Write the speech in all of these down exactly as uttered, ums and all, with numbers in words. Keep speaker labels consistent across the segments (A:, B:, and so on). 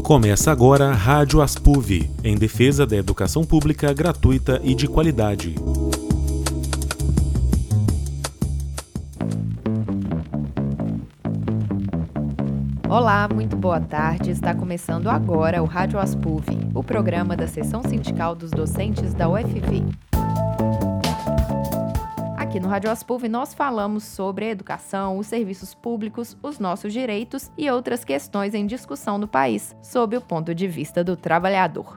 A: Começa agora a Rádio Aspuv, em defesa da educação pública gratuita e de qualidade.
B: Olá, muito boa tarde. Está começando agora o Rádio Aspuv, o programa da Seção Sindical dos Docentes da U F V. Aqui no Rádio Aspuv nós falamos sobre a educação, os serviços públicos, os nossos direitos e outras questões em discussão no país, sob o ponto de vista do trabalhador.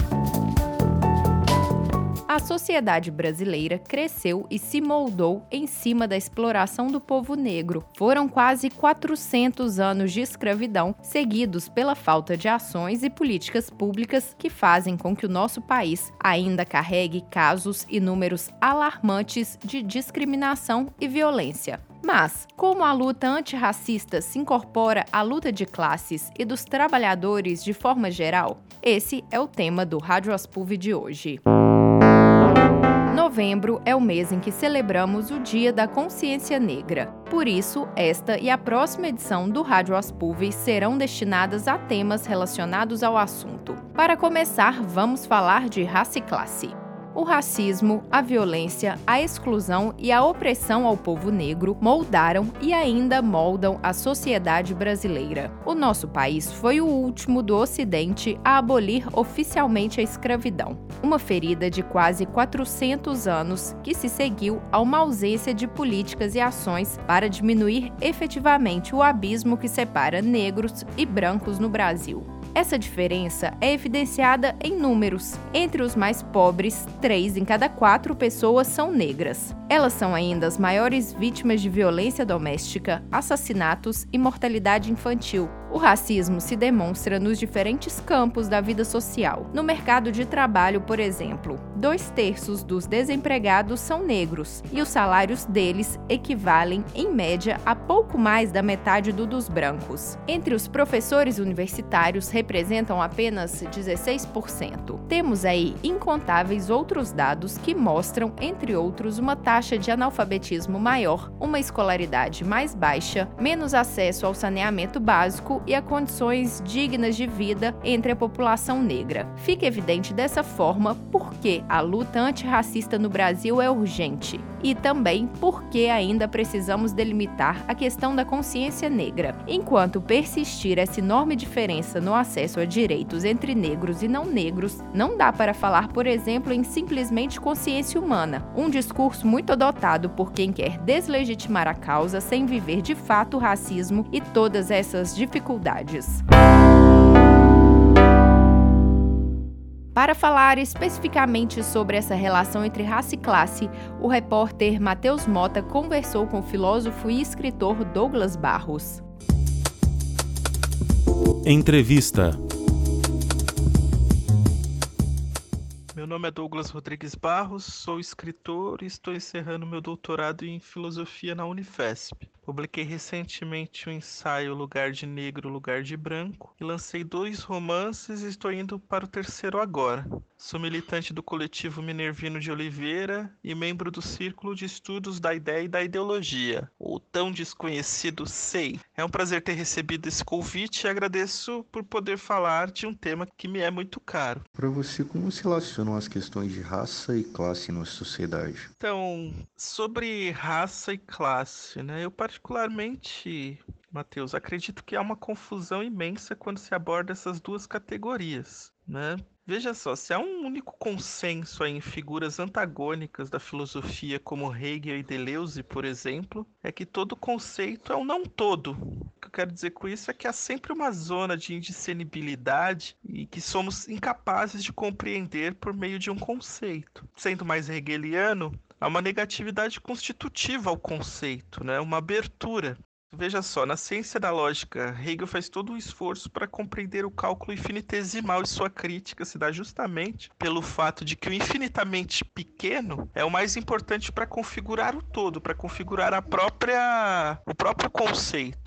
B: A sociedade brasileira cresceu e se moldou em cima da exploração do povo negro. Foram quase quatrocentos anos de escravidão, seguidos pela falta de ações e políticas públicas que fazem com que o nosso país ainda carregue casos e números alarmantes de discriminação e violência. Mas, como a luta antirracista se incorpora à luta de classes e dos trabalhadores de forma geral? Esse é o tema do Rádio Aspuv de hoje. Novembro é o mês em que celebramos o Dia da Consciência Negra. Por isso, esta e a próxima edição do Rádio Aspuv serão destinadas a temas relacionados ao assunto. Para começar, vamos falar de raça e classe. O racismo, a violência, a exclusão e a opressão ao povo negro moldaram e ainda moldam a sociedade brasileira. O nosso país foi o último do Ocidente a abolir oficialmente a escravidão, uma ferida de quase quatrocentos anos que se seguiu a uma ausência de políticas e ações para diminuir efetivamente o abismo que separa negros e brancos no Brasil. Essa diferença é evidenciada em números. Entre os mais pobres, três em cada quatro pessoas são negras. Elas são ainda as maiores vítimas de violência doméstica, assassinatos e mortalidade infantil. O racismo se demonstra nos diferentes campos da vida social. No mercado de trabalho, por exemplo, dois terços dos desempregados são negros e os salários deles equivalem, em média, a pouco mais da metade do dos brancos. Entre os professores universitários, representam apenas dezesseis por cento. Temos aí incontáveis outros dados que mostram, entre outros, uma taxa de analfabetismo maior, uma escolaridade mais baixa, menos acesso ao saneamento básico e a condições dignas de vida entre a população negra. Fica evidente dessa forma porque a luta antirracista no Brasil é urgente e também porque ainda precisamos delimitar a questão da consciência negra. Enquanto persistir essa enorme diferença no acesso a direitos entre negros e não negros, não dá para falar, por exemplo, em simplesmente consciência humana, um discurso muito adotado por quem quer deslegitimar a causa sem viver de fato o racismo e todas essas dificuldades. Para falar especificamente sobre essa relação entre raça e classe, o repórter Matheus Mota conversou com o filósofo e escritor Douglas Barros.
A: Entrevista.
C: Meu nome é Douglas Rodrigues Barros, sou escritor e estou encerrando meu doutorado em filosofia na Unifesp. Publiquei recentemente o ensaio Lugar de Negro, Lugar de Branco e lancei dois romances e estou indo para o terceiro agora. Sou militante do coletivo Minervino de Oliveira e membro do Círculo de Estudos da Ideia e da Ideologia, o tão desconhecido S E I. É um prazer ter recebido esse convite e agradeço por poder falar de um tema que me é muito caro.
D: Para você, como se relacionam as questões de raça e classe na sociedade?
C: Então, sobre raça e classe, né? Eu particularmente, Matheus, acredito que há uma confusão imensa quando se aborda essas duas categorias, né? Veja só, se há um único consenso aí em figuras antagônicas da filosofia como Hegel e Deleuze, por exemplo, é que todo conceito é um não todo. O que eu quero dizer com isso é que há sempre uma zona de indiscernibilidade e que somos incapazes de compreender por meio de um conceito. Sendo mais hegeliano, há uma negatividade constitutiva ao conceito, né? Uma abertura. Veja só, na ciência da lógica, Hegel faz todo um esforço para compreender o cálculo infinitesimal e sua crítica se dá justamente pelo fato de que o infinitamente pequeno é o mais importante para configurar o todo, para configurar a própria, o próprio conceito.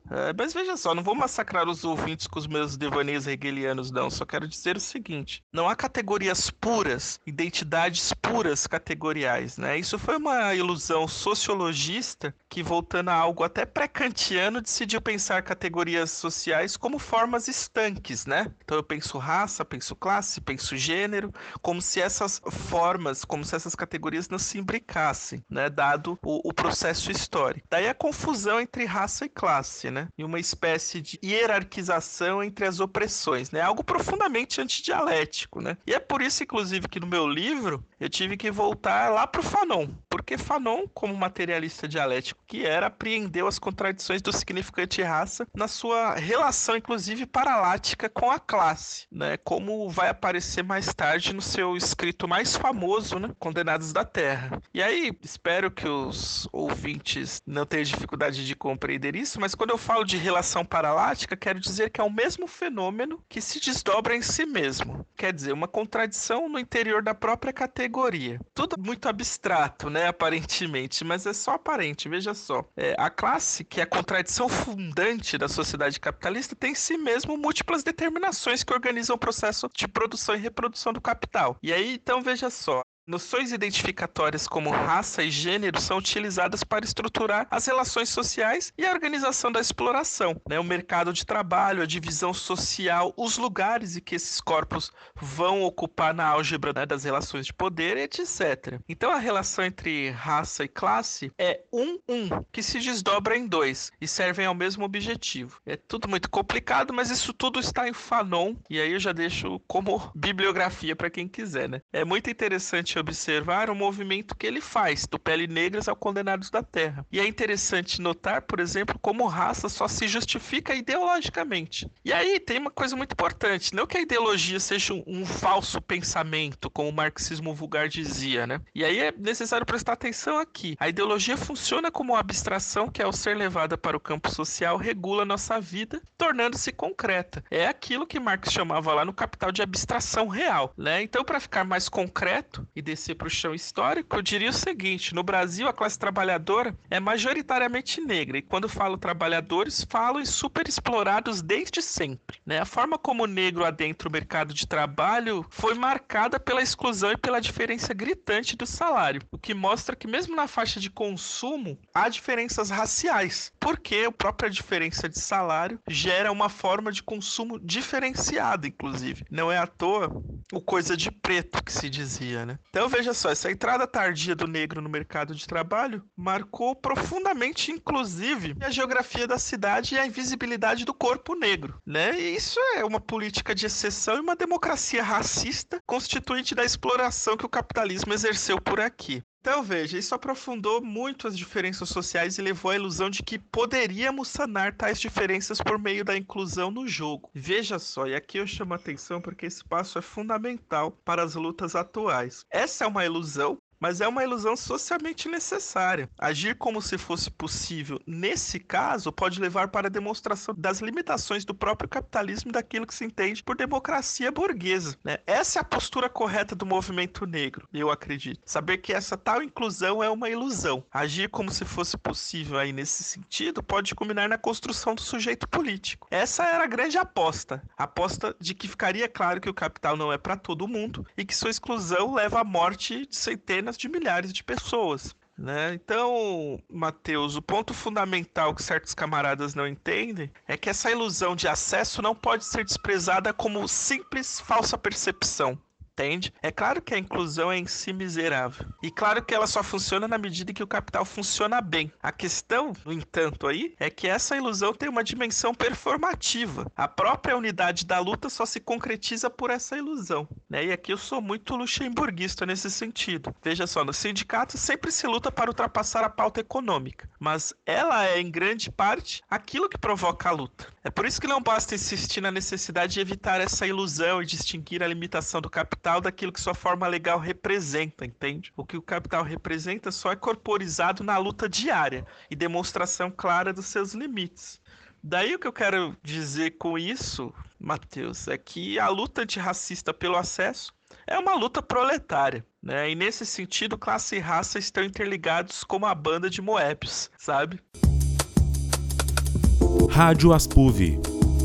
C: É, mas veja só, não vou massacrar os ouvintes com os meus devaneios hegelianos, não. Só quero dizer o seguinte: não há categorias puras, identidades puras categoriais, né? Isso foi uma ilusão sociologista que, voltando a algo até pré-kantiano, decidiu pensar categorias sociais como formas estanques, né? Então eu penso raça, penso classe, penso gênero, como se essas formas, como se essas categorias não se imbricassem, né? Dado o, o processo histórico. Daí a confusão entre raça e classe, né? E uma espécie de hierarquização entre as opressões, né? Algo profundamente antidialético, né? E é por isso, inclusive, que no meu livro eu tive que voltar lá para o Fanon, porque Fanon, como materialista dialético que era, apreendeu as contradições do significante raça na sua relação, inclusive, paralática com a classe, né? Como vai aparecer mais tarde no seu escrito mais famoso, né? Condenados da Terra. E aí, espero que os ouvintes não tenham dificuldade de compreender isso, mas quando eu falo de relação paralática, quero dizer que é o mesmo fenômeno que se desdobra em si mesmo. Quer dizer, uma contradição no interior da própria categoria. Tudo muito abstrato, né, aparentemente, mas é só aparente, veja só. É, a classe, que é a contradição fundante da sociedade capitalista, tem em si mesmo múltiplas determinações que organizam o processo de produção e reprodução do capital. E aí, então, veja só. Noções identificatórias como raça e gênero são utilizadas para estruturar as relações sociais e a organização da exploração, né? O mercado de trabalho, a divisão social, os lugares em que esses corpos vão ocupar na álgebra, né, das relações de poder, etcétera. Então a relação entre raça e classe é um, um, que se desdobra em dois e servem ao mesmo objetivo. É tudo muito complicado, mas isso tudo está em Fanon, e aí eu já deixo como bibliografia para quem quiser, né? É muito interessante observar o movimento que ele faz, do Pele Negras ao Condenados da Terra. E é interessante notar, por exemplo, como raça só se justifica ideologicamente. E aí tem uma coisa muito importante, não que a ideologia seja um, um falso pensamento, como o marxismo vulgar dizia, né? E aí é necessário prestar atenção aqui. A ideologia funciona como uma abstração que, ao ser levada para o campo social, regula nossa vida, tornando-se concreta. É aquilo que Marx chamava lá no Capital de abstração real, né? Então, para ficar mais concreto e descer para o chão histórico, eu diria o seguinte: no Brasil, a classe trabalhadora é majoritariamente negra, e quando falo trabalhadores, falo em superexplorados desde sempre, né? A forma como o negro adentra o mercado de trabalho foi marcada pela exclusão e pela diferença gritante do salário, o que mostra que mesmo na faixa de consumo há diferenças raciais, porque a própria diferença de salário gera uma forma de consumo diferenciada, inclusive. Não é à toa o coisa de preto que se dizia, né? Então veja só, essa entrada tardia do negro no mercado de trabalho marcou profundamente, inclusive, a geografia da cidade e a invisibilidade do corpo negro, né? E isso é uma política de exceção e uma democracia racista constituinte da exploração que o capitalismo exerceu por aqui. Então veja, isso aprofundou muito as diferenças sociais e levou à ilusão de que poderíamos sanar tais diferenças por meio da inclusão no jogo. Veja só, e aqui eu chamo a atenção porque esse passo é fundamental para as lutas atuais. Essa é uma ilusão, mas é uma ilusão socialmente necessária. Agir como se fosse possível nesse caso pode levar para a demonstração das limitações do próprio capitalismo e daquilo que se entende por democracia burguesa, né? Essa é a postura correta do movimento negro, eu acredito. Saber que essa tal inclusão é uma ilusão. Agir como se fosse possível aí nesse sentido pode culminar na construção do sujeito político. Essa era a grande aposta. A aposta de que ficaria claro que o capital não é para todo mundo e que sua exclusão leva à morte de centenas de milhares de pessoas, né? Então, Matheus, o ponto fundamental que certos camaradas não entendem é que essa ilusão de acesso não pode ser desprezada como simples falsa percepção. Entende? É claro que a inclusão é em si miserável. E claro que ela só funciona na medida em que o capital funciona bem. A questão, no entanto, aí, é que essa ilusão tem uma dimensão performativa. A própria unidade da luta só se concretiza por essa ilusão, né? E aqui eu sou muito luxemburguista nesse sentido. Veja só, no sindicato sempre se luta para ultrapassar a pauta econômica, mas ela é, em grande parte, aquilo que provoca a luta. É por isso que não basta insistir na necessidade de evitar essa ilusão e distinguir a limitação do capital daquilo que sua forma legal representa, entende? O que o capital representa só é corporizado na luta diária e demonstração clara dos seus limites. Daí o que eu quero dizer com isso, Matheus, é que a luta antirracista pelo acesso é uma luta proletária, né? E nesse sentido, classe e raça estão interligados como a banda de Moebius, sabe?
A: Rádio Aspuv.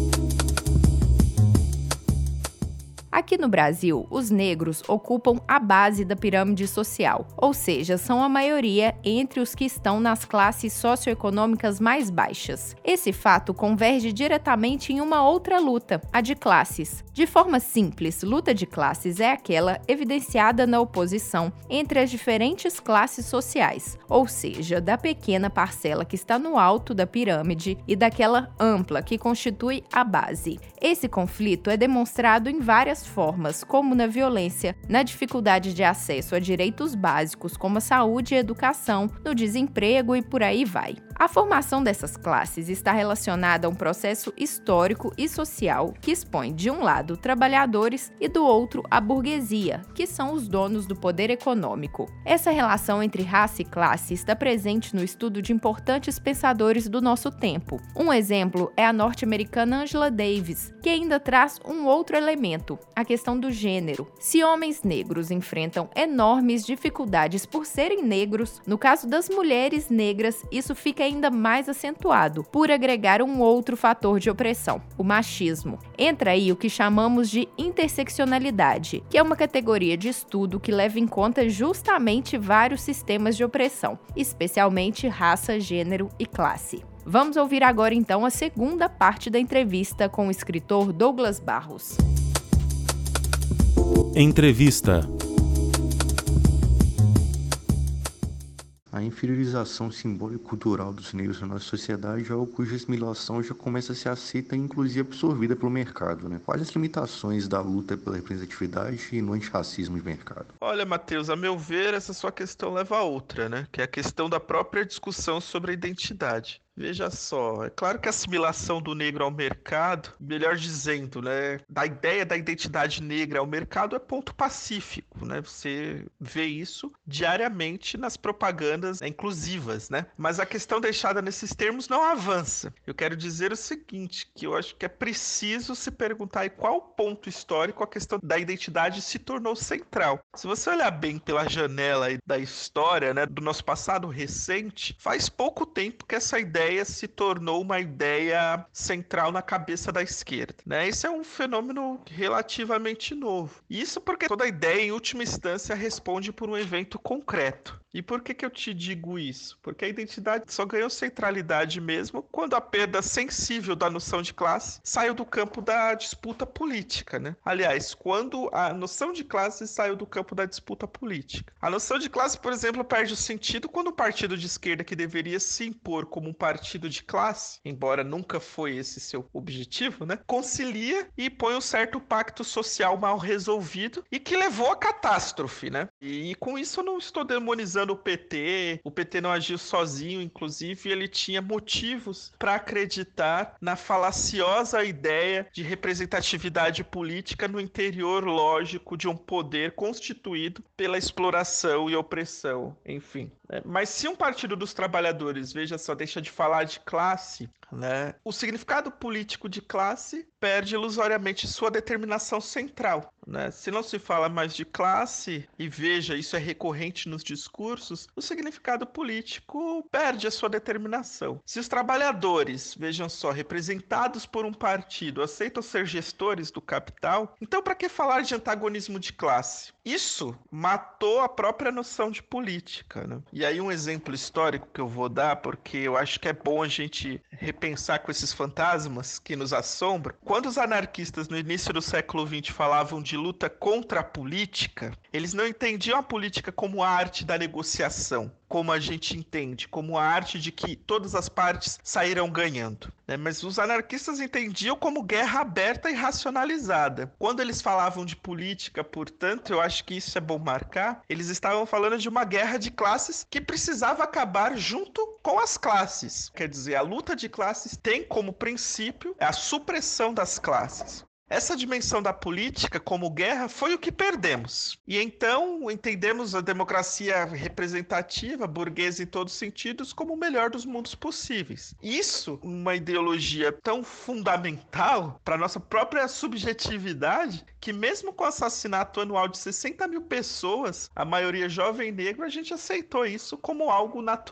B: Aqui no Brasil, os negros ocupam a base da pirâmide social, ou seja, são a maioria entre os que estão nas classes socioeconômicas mais baixas. Esse fato converge diretamente em uma outra luta, a de classes. De forma simples, luta de classes é aquela evidenciada na oposição entre as diferentes classes sociais, ou seja, da pequena parcela que está no alto da pirâmide e daquela ampla que constitui a base. Esse conflito é demonstrado em várias formas, como na violência, na dificuldade de acesso a direitos básicos como a saúde e a educação, no desemprego e por aí vai. A formação dessas classes está relacionada a um processo histórico e social que expõe, de um lado, trabalhadores e do outro, a burguesia, que são os donos do poder econômico. Essa relação entre raça e classe está presente no estudo de importantes pensadores do nosso tempo. Um exemplo é a norte-americana Angela Davis, que ainda traz um outro elemento, a questão do gênero. Se homens negros enfrentam enormes dificuldades por serem negros, no caso das mulheres negras, isso fica ainda mais acentuado, por agregar um outro fator de opressão, o machismo. Entra aí o que chamamos de interseccionalidade, que é uma categoria de estudo que leva em conta justamente vários sistemas de opressão, especialmente raça, gênero e classe. Vamos ouvir agora então a segunda parte da entrevista com o escritor Douglas Barros.
A: Entrevista.
D: A inferiorização simbólica e cultural dos negros na nossa sociedade é algo cuja assimilação já começa a ser aceita e inclusive absorvida pelo mercado, né? Quais as limitações da luta pela representatividade e no antirracismo de mercado?
C: Olha, Matheus, a meu ver, essa sua questão leva a outra, né? Que é a questão da própria discussão sobre a identidade. Veja só, é claro que a assimilação do negro ao mercado, melhor dizendo, né, da ideia da identidade negra ao mercado é ponto pacífico, né? Você vê isso diariamente nas propagandas inclusivas, né? Mas a questão deixada nesses termos não avança. Eu quero dizer o seguinte, que eu acho que é preciso se perguntar em qual ponto histórico a questão da identidade se tornou central. Se você olhar bem pela janela da história, né, do nosso passado recente, faz pouco tempo que essa ideia se tornou uma ideia central na cabeça da esquerda, né? Esse é um fenômeno relativamente novo. Isso porque toda ideia, em última instância, responde por um evento concreto. E por que que eu te digo isso? Porque a identidade só ganhou centralidade mesmo quando a perda sensível da noção de classe saiu do campo da disputa política, né? Aliás, quando a noção de classe saiu do campo da disputa política. A noção de classe, por exemplo, perde o sentido quando o partido de esquerda, que deveria se impor como um partido de classe, embora nunca foi esse seu objetivo, né, concilia e põe um certo pacto social mal resolvido e que levou à catástrofe, né? E, e com isso eu não estou demonizando o P T, o P T não agiu sozinho, inclusive ele tinha motivos para acreditar na falaciosa ideia de representatividade política no interior lógico de um poder constituído pela exploração e opressão, enfim. Mas se um partido dos trabalhadores, veja só, deixa de falar de classe, né, o significado político de classe perde ilusoriamente sua determinação central, né? Se não se fala mais de classe, e veja, isso é recorrente nos discursos, o significado político perde a sua determinação. Se os trabalhadores, vejam só, representados por um partido, aceitam ser gestores do capital, então para que falar de antagonismo de classe? Isso matou a própria noção de política, né? E aí um exemplo histórico que eu vou dar, porque eu acho que é bom a gente repensar com esses fantasmas que nos assombram. Quando os anarquistas no início do século vinte falavam de luta contra a política, eles não entendiam a política como a arte da negociação, como a gente entende, como a arte de que todas as partes saíram ganhando, né? Mas os anarquistas entendiam como guerra aberta e racionalizada. Quando eles falavam de política, portanto, eu acho que isso é bom marcar, eles estavam falando de uma guerra de classes que precisava acabar junto com as classes. Quer dizer, a luta de classes tem como princípio a supressão das classes. Essa dimensão da política como guerra foi o que perdemos. E então entendemos a democracia representativa, burguesa em todos os sentidos, como o melhor dos mundos possíveis. Isso, uma ideologia tão fundamental para a nossa própria subjetividade, que mesmo com o assassinato anual de sessenta mil pessoas, a maioria jovem e negra, a gente aceitou isso como algo natural.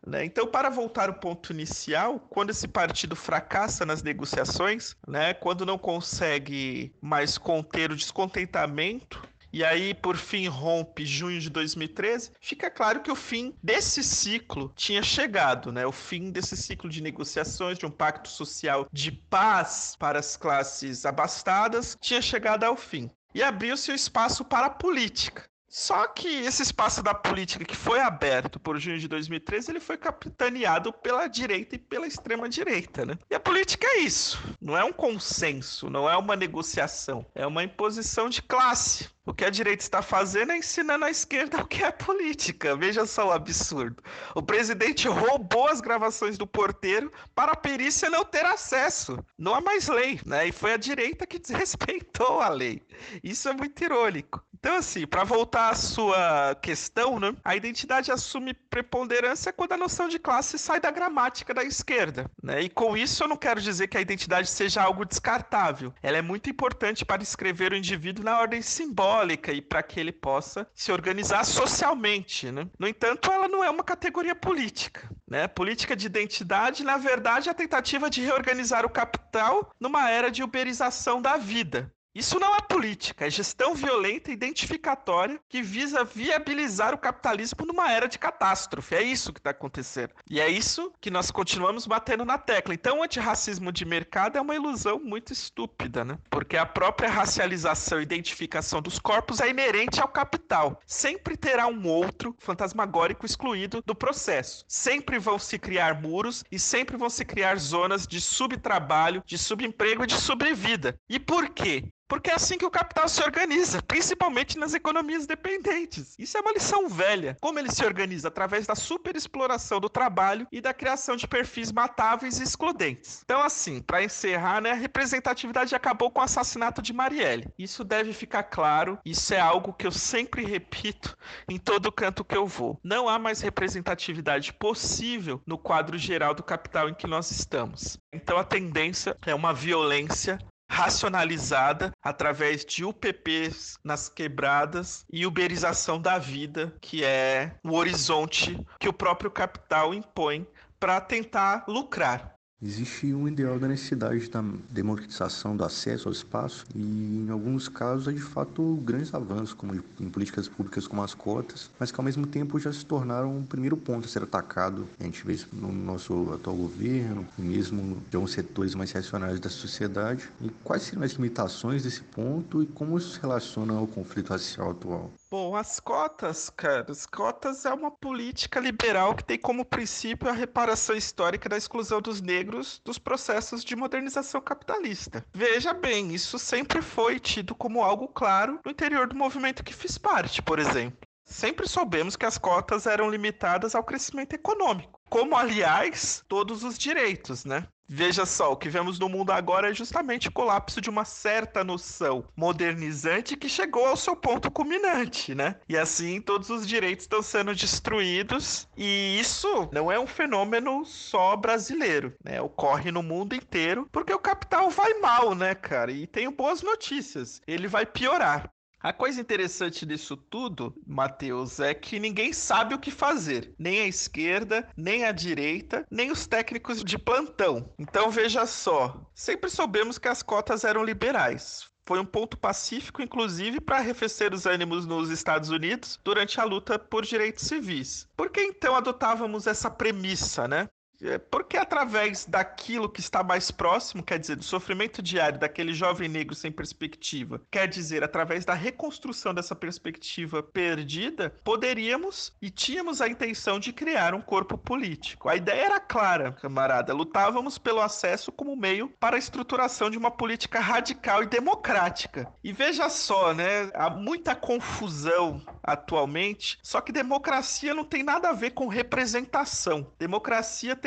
C: né? Então, para voltar ao ponto inicial, quando esse partido fracassa nas negociações, né, quando não consegue mais conter o descontentamento, e aí, por fim, rompe junho de dois mil e treze, fica claro que o fim desse ciclo tinha chegado, né? O fim desse ciclo de negociações, de um pacto social de paz para as classes abastadas, tinha chegado ao fim. E abriu-se o espaço para a política. Só que esse espaço da política que foi aberto por junho de dois mil e treze, ele foi capitaneado pela direita e pela extrema-direita, né? E a política é isso, não é um consenso, não é uma negociação, é uma imposição de classe. O que a direita está fazendo é ensinando à esquerda o que é política. Veja só o absurdo. O presidente roubou as gravações do porteiro para a perícia não ter acesso. Não há mais lei, né? E foi a direita que desrespeitou a lei. Isso é muito irônico. Então, assim, para voltar à sua questão, né? A identidade assume preponderância quando a noção de classe sai da gramática da esquerda, né? E com isso eu não quero dizer que a identidade seja algo descartável. Ela é muito importante para descrever o indivíduo na ordem simbólica e para que ele possa se organizar socialmente, né? No entanto, ela não é uma categoria política, né? Política de identidade, na verdade, é a tentativa de reorganizar o capital numa era de uberização da vida. Isso não é política, é gestão violenta e identificatória que visa viabilizar o capitalismo numa era de catástrofe. É isso que está acontecendo. E é isso que nós continuamos batendo na tecla. Então, o antirracismo de mercado é uma ilusão muito estúpida, né? Porque a própria racialização e identificação dos corpos é inerente ao capital. Sempre terá um outro fantasmagórico excluído do processo. Sempre vão se criar muros e sempre vão se criar zonas de subtrabalho, de subemprego e de sobrevida. E por quê? Porque é assim que o capital se organiza, principalmente nas economias dependentes. Isso é uma lição velha. Como ele se organiza? Através da superexploração do trabalho e da criação de perfis matáveis e excludentes. Então, assim, para encerrar, né, a representatividade acabou com o assassinato de Marielle. Isso deve ficar claro, isso é algo que eu sempre repito em todo canto que eu vou. Não há mais representatividade possível no quadro geral do capital em que nós estamos. Então, a tendência é uma violência racionalizada através de U P Ps nas quebradas e uberização da vida, que é o horizonte que o próprio capital impõe para tentar lucrar.
D: Existe um ideal da necessidade da democratização do acesso ao espaço e, em alguns casos, há de fato grandes avanços, como em políticas públicas como as cotas, mas que, ao mesmo tempo, já se tornaram o primeiro ponto a ser atacado. A gente vê isso no nosso atual governo e mesmo de alguns setores mais reacionários da sociedade. E quais seriam as limitações desse ponto e como isso se relaciona ao conflito racial atual?
C: Bom, as cotas, cara, as cotas é uma política liberal que tem como princípio a reparação histórica da exclusão dos negros dos processos de modernização capitalista. Veja bem, isso sempre foi tido como algo claro no interior do movimento que fiz parte, por exemplo. Sempre soubemos que as cotas eram limitadas ao crescimento econômico, como, aliás, todos os direitos, né? Veja só, o que vemos no mundo agora é justamente o colapso de uma certa noção modernizante que chegou ao seu ponto culminante, né? E assim todos os direitos estão sendo destruídos, e isso não é um fenômeno só brasileiro, né? Ocorre no mundo inteiro, porque o capital vai mal, né, cara? E tenho boas notícias, ele vai piorar. A coisa interessante disso tudo, Matheus, é que ninguém sabe o que fazer. Nem a esquerda, nem a direita, nem os técnicos de plantão. Então veja só, sempre soubemos que as cotas eram liberais. Foi um ponto pacífico, inclusive, para arrefecer os ânimos nos Estados Unidos durante a luta por direitos civis. Por que então adotávamos essa premissa, né? Porque através daquilo que está mais próximo, quer dizer, do sofrimento diário daquele jovem negro sem perspectiva, quer dizer, através da reconstrução dessa perspectiva perdida, poderíamos e tínhamos a intenção de criar um corpo político. A ideia era clara, camarada, lutávamos pelo acesso como meio para a estruturação de uma política radical e democrática. E veja só, né, há muita confusão atualmente, só que democracia não tem nada a ver com representação. Democracia tem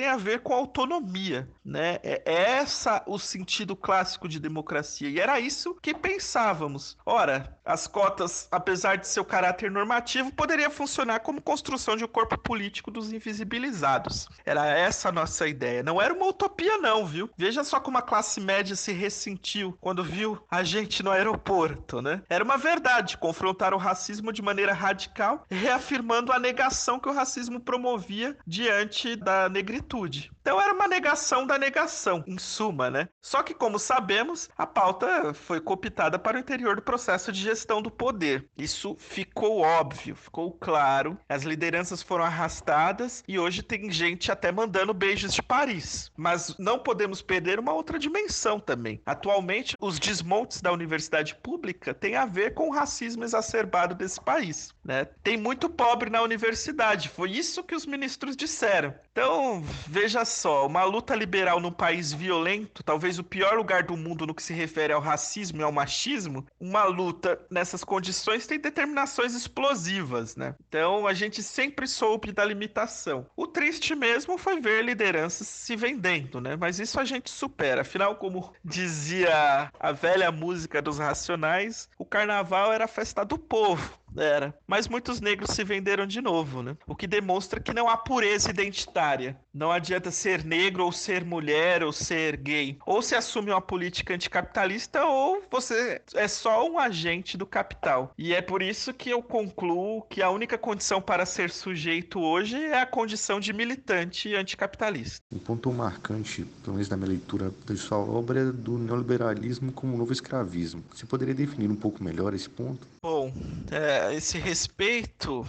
C: tem a ver com autonomia, né? É essa o sentido clássico de democracia. E era isso que pensávamos. Ora, as cotas, apesar de seu caráter normativo, poderia funcionar como construção de um corpo político dos invisibilizados. Era essa a nossa ideia. Não era uma utopia não, viu? Veja só como a classe média se ressentiu quando viu a gente no aeroporto, né? Era uma verdade confrontar o racismo de maneira radical, reafirmando a negação que o racismo promovia diante da negritude. Então era uma negação da negação, em suma, né? Só que, como sabemos, a pauta foi cooptada para o interior do processo de gestão do poder. Isso ficou óbvio, ficou claro. As lideranças foram arrastadas e hoje tem gente até mandando beijos de Paris. Mas não podemos perder uma outra dimensão também. Atualmente, os desmontes da universidade pública têm a ver com o racismo exacerbado desse país, né? Tem muito pobre na universidade, foi isso que os ministros disseram. Então, veja só, uma luta liberal num país violento, talvez o pior lugar do mundo no que se refere ao racismo e ao machismo, uma luta nessas condições tem determinações explosivas, né? Então, a gente sempre soube da limitação. O triste mesmo foi ver lideranças se vendendo, né? Mas isso a gente supera. Afinal, como dizia a velha música dos Racionais, o carnaval era a festa do povo. Era. Mas muitos negros se venderam de novo, né? O que demonstra que não há pureza identitária. Não adianta ser negro ou ser mulher ou ser gay. Ou se assume uma política anticapitalista ou você é só um agente do capital. E é por isso que eu concluo que a única condição para ser sujeito hoje é a condição de militante anticapitalista.
D: Um ponto marcante, pelo menos na minha leitura da sua obra, é do neoliberalismo como um novo escravismo. Você poderia definir um pouco melhor esse ponto?
C: Bom, é, esse respeito,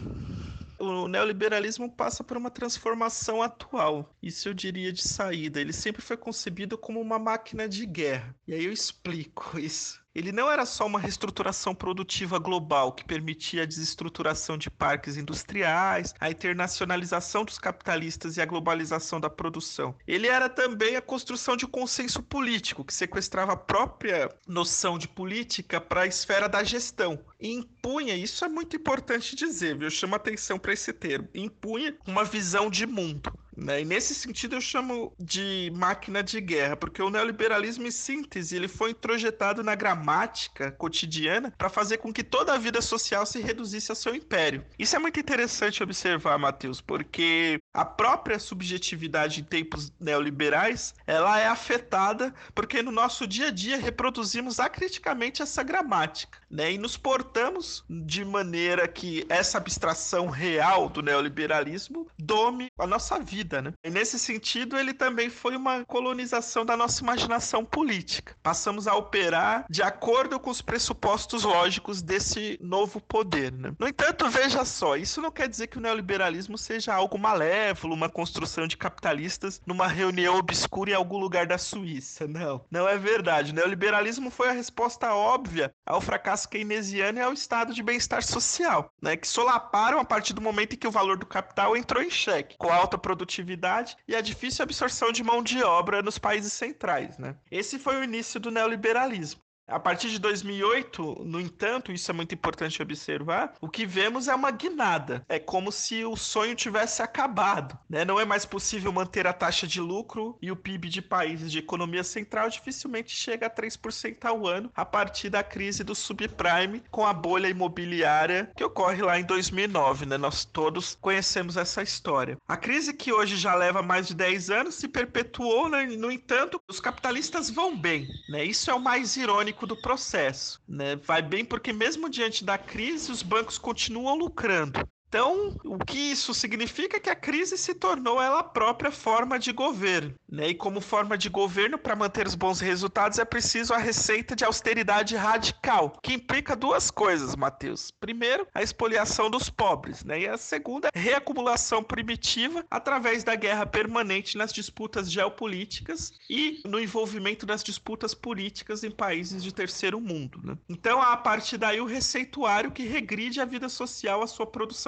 C: o neoliberalismo passa por uma transformação atual. Isso eu diria de saída. Ele sempre foi concebido como uma máquina de guerra. E aí eu explico isso. Ele não era só uma reestruturação produtiva global que permitia a desestruturação de parques industriais, a internacionalização dos capitalistas e a globalização da produção. Ele era também a construção de um consenso político que sequestrava a própria noção de política para a esfera da gestão e impunha, isso é muito importante dizer, viu? Eu chamo atenção para esse termo, impunha uma visão de mundo. Né? E nesse sentido eu chamo de máquina de guerra, porque o neoliberalismo em síntese ele foi introjetado na gramática cotidiana para fazer com que toda a vida social se reduzisse ao seu império. Isso é muito interessante observar, Matheus, porque a própria subjetividade em tempos neoliberais ela é afetada porque no nosso dia a dia reproduzimos acriticamente essa gramática, né? E nos portamos de maneira que essa abstração real do neoliberalismo dome a nossa vida. Né? E nesse sentido, ele também foi uma colonização da nossa imaginação política. Passamos a operar de acordo com os pressupostos lógicos desse novo poder. Né? No entanto, veja só, isso não quer dizer que o neoliberalismo seja algo malévolo, uma construção de capitalistas numa reunião obscura em algum lugar da Suíça. Não, não é verdade. O neoliberalismo foi a resposta óbvia ao fracasso keynesiano e ao estado de bem-estar social, né? Que solaparam a partir do momento em que o valor do capital entrou em xeque, com a alta produtividade e a difícil absorção de mão de obra nos países centrais, né? Esse foi o início do neoliberalismo. A partir de dois mil e oito, no entanto, isso é muito importante observar, o que vemos é uma guinada. É como se o sonho tivesse acabado, né? Não é mais possível manter a taxa de lucro e o P I B de países de economia central dificilmente chega a três por cento ao ano a partir da crise do subprime com a bolha imobiliária que ocorre lá em dois mil e nove, né? Nós todos conhecemos essa história. A crise que hoje já leva mais de dez anos se perpetuou, né? No entanto, os capitalistas vão bem, né? Isso é o mais irônico do processo, né? Vai bem porque mesmo diante da crise os bancos continuam lucrando. Então, o que isso significa é que a crise se tornou ela própria forma de governo, né? E como forma de governo, para manter os bons resultados, é preciso a receita de austeridade radical, que implica duas coisas, Matheus. Primeiro, a expoliação dos pobres, né? E a segunda, reacumulação primitiva através da guerra permanente nas disputas geopolíticas e no envolvimento das disputas políticas em países de terceiro mundo, né? Então, a partir daí, o receituário que regride a vida social à sua produção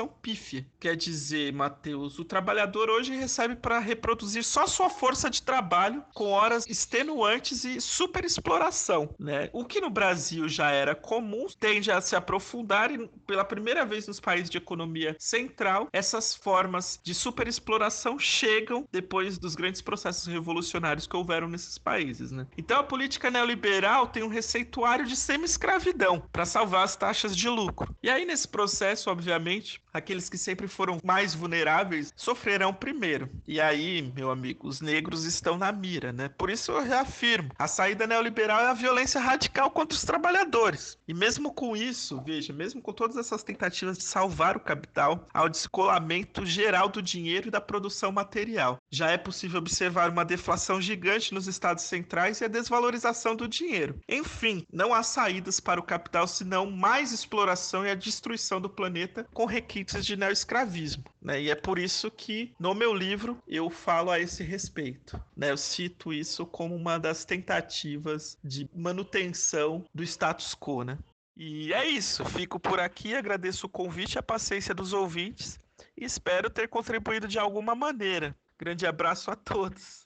C: pífia. Quer dizer, Matheus, o trabalhador hoje recebe para reproduzir só sua força de trabalho com horas extenuantes e superexploração, né? O que no Brasil já era comum tende a se aprofundar e pela primeira vez nos países de economia central, essas formas de superexploração chegam depois dos grandes processos revolucionários que houveram nesses países, né? Então a política neoliberal tem um receituário de semi-escravidão para salvar as taxas de lucro. E aí nesse processo, obviamente, aqueles que sempre foram mais vulneráveis sofrerão primeiro. E aí, meu amigo, os negros estão na mira, né? Por isso eu reafirmo, a saída neoliberal é a violência radical contra os trabalhadores. E mesmo com isso, veja, mesmo com todas essas tentativas de salvar o capital, há o descolamento geral do dinheiro e da produção material. Já é possível observar uma deflação gigante nos estados centrais e a desvalorização do dinheiro. Enfim, não há saídas para o capital senão mais exploração e a destruição do planeta com requintes de neoescravismo, né? E é por isso que no meu livro eu falo a esse respeito, né? Eu cito isso como uma das tentativas de manutenção do status quo, né? E é isso, fico por aqui, agradeço o convite e a paciência dos ouvintes e espero ter contribuído de alguma maneira. Grande abraço a todos.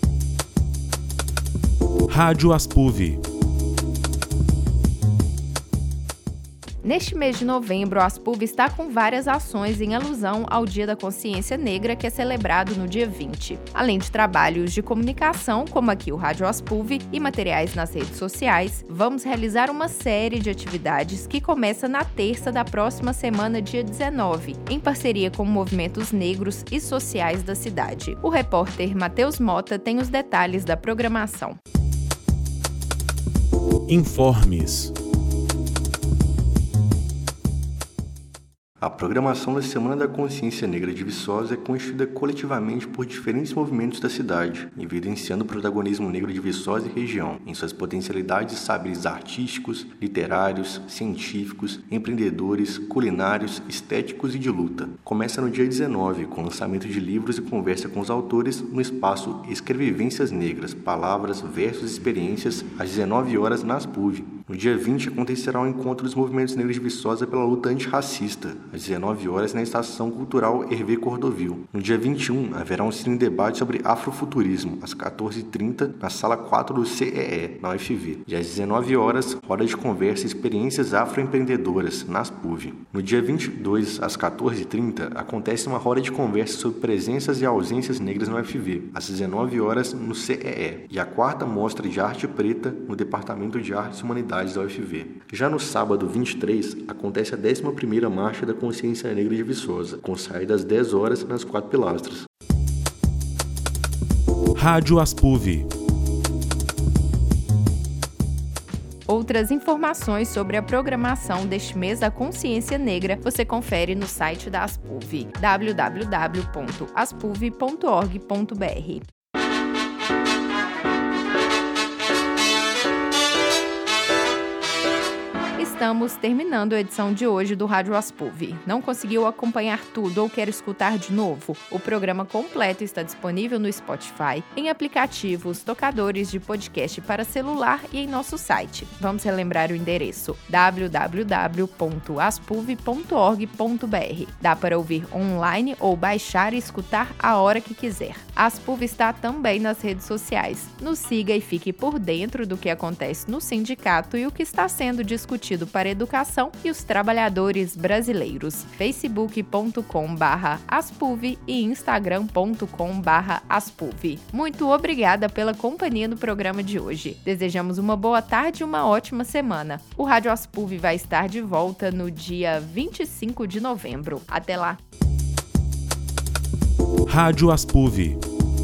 A: Rádio Aspuv.
B: Neste mês de novembro, a Aspuv está com várias ações em alusão ao Dia da Consciência Negra, que é celebrado no dia vinte. Além de trabalhos de comunicação, como aqui o Rádio Aspuv, e materiais nas redes sociais, vamos realizar uma série de atividades que começa na terça da próxima semana, dia dezenove, em parceria com movimentos negros e sociais da cidade. O repórter Matheus Mota tem os detalhes da programação.
A: Informes.
D: A programação da Semana da Consciência Negra de Viçosa é constituída coletivamente por diferentes movimentos da cidade, evidenciando o protagonismo negro de Viçosa e região, em suas potencialidades e saberes artísticos, literários, científicos, empreendedores, culinários, estéticos e de luta. Começa no dia dezenove, com o lançamento de livros e conversa com os autores no espaço Escrevivências Negras, Palavras, Versos e Experiências, às dezenove horas na Aspuv. No dia vinte acontecerá o encontro dos movimentos negros de Viçosa pela luta antirracista, às dezenove horas na Estação Cultural Hervé Cordovil. No dia vinte e um haverá um cine debate sobre afrofuturismo, às quatorze e trinta, na sala quatro do C E E, na U F V. E às dezenove horas, roda de conversa e experiências afroempreendedoras, na Aspuv. No dia vinte e dois, às quatorze e trinta, acontece uma roda de conversa sobre presenças e ausências negras na U F V, às dezenove horas no C E E. E a quarta mostra de arte preta no Departamento de Artes e Humanidades da U F V. Já no sábado vinte e três, acontece a décima primeira Marcha da Consciência Negra de Viçosa, com saída às dez horas nas Quatro Pilastras.
A: Rádio Aspuv.
B: Outras informações sobre a programação deste mês da Consciência Negra você confere no site da Aspuv, w w w ponto aspuv ponto org ponto b r. Estamos terminando a edição de hoje do Rádio Aspuv. Não conseguiu acompanhar tudo ou quer escutar de novo? O programa completo está disponível no Spotify, em aplicativos, tocadores de podcast para celular e em nosso site. Vamos relembrar o endereço w w w ponto aspuv ponto org ponto b r. Dá para ouvir online ou baixar e escutar a hora que quiser. A Aspuv está também nas redes sociais. Nos siga e fique por dentro do que acontece no sindicato e o que está sendo discutido para a educação e os trabalhadores brasileiros. facebook ponto com barra aspuv e instagram ponto com barra aspuv. Muito obrigada pela companhia no programa de hoje. Desejamos uma boa tarde e uma ótima semana. O Rádio Aspuv vai estar de volta no dia vinte e cinco de novembro. Até lá!
A: Rádio Aspuv.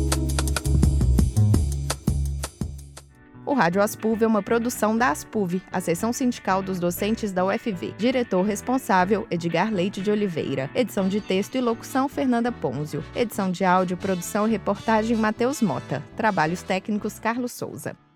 B: O Rádio Aspuv é uma produção da Aspuv, a seção sindical dos docentes da U F V. Diretor responsável, Edgar Leite de Oliveira. Edição de texto e locução, Fernanda Ponzio. Edição de áudio, produção e reportagem, Matheus Mota. Trabalhos técnicos, Carlos Souza.